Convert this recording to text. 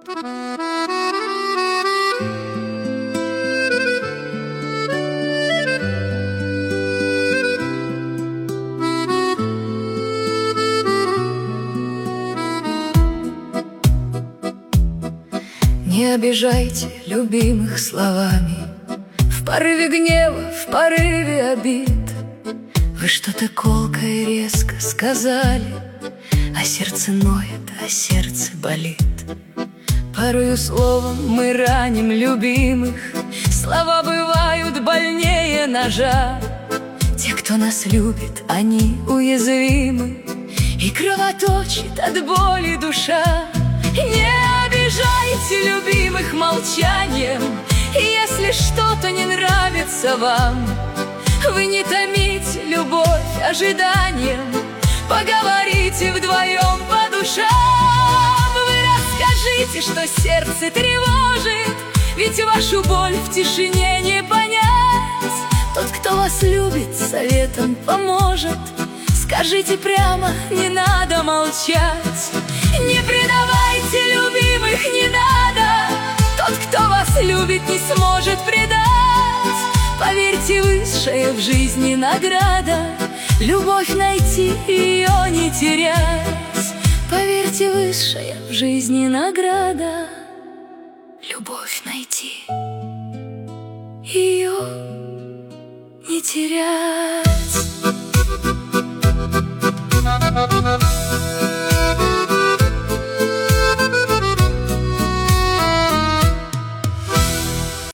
Не обижайте любимых словами, в порыве гнева, в порыве обид. Вы что-то колкое резко сказали, а сердце ноет, а сердце болит. Порою словом мы раним любимых, слова бывают больнее ножа. Те, кто нас любит, они уязвимы, и кровоточит от боли душа. Не обижайте любимых молчанием, если что-то не нравится вам. Вы не томите любовь ожиданием, поговорите вдвоем по душам. Вы расскажите, что сердце тревожит, ведь вашу боль в тишине не понять. Тот, кто вас любит, советом поможет. Скажите прямо, не надо молчать. Не предавайте любимых, не надо. Тот, кто вас любит, не сможет предать. Поверьте, высшая в жизни награда — любовь найти, ее не терять. Поверьте, высшая в жизни награда — любовь найти, ее не терять.